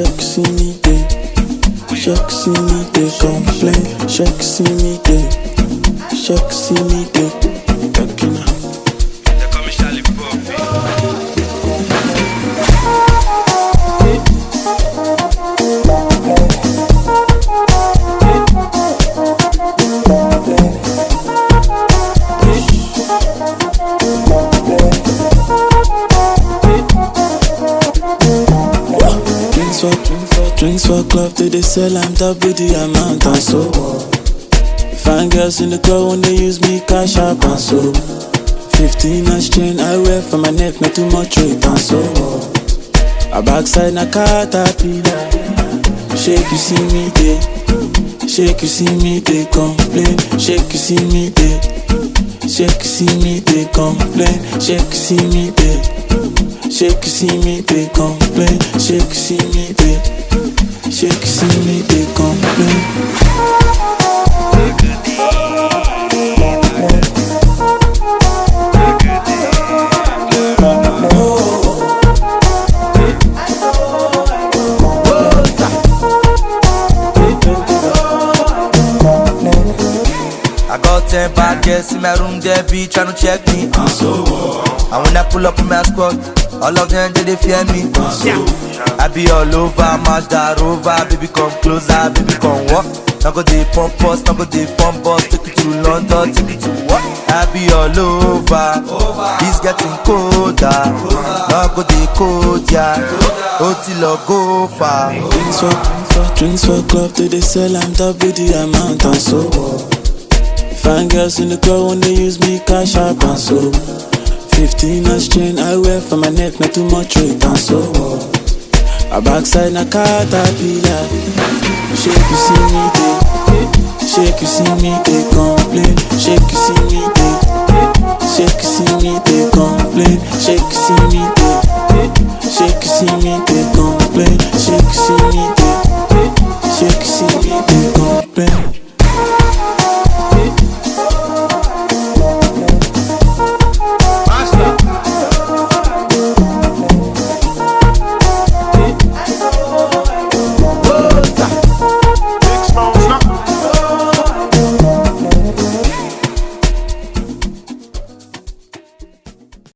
Shake see me day. Shake see me day. Complain. Shake see me day. Shake see me day. Talking now. They call me Charlie Poppy. Drinks for club till they sell and double the amount and so. Fine girls in the club when they use me cash up and so. 15 inch chain I wear for my neck, not too much weight and so. A backside na caterpillar. Shake you see me day. Shake you see me day complain. Shake you see me day. Shake you see me day complain. Shake you see me day. Shake you see me day complain. Shake you see me day. Shake you see me day complain. I got 10 bad girls in my room, they be tryna check me. And when I pull up in my squad, all of them they fear me. I be all over, match that rover. Baby come closer, baby come walk. Now go they pump us, now go they pump us. Take you to London, take you to what? I be all over, it's getting colder. Now go they cold, yeah. Till I go far. Drinks for club till they sell and double the amount and so. Fine girls in the club when they use me cash up and so. 15 inch chain I wear for my neck, not too much weight and so. A backside na caterpillar. Shake you see me day. Shake you see me day complain. Shake you see me day. Shake you see me day complain. Shake you see me day. Shake you see me day complain. Shake you see me day. Shake you see me day complain.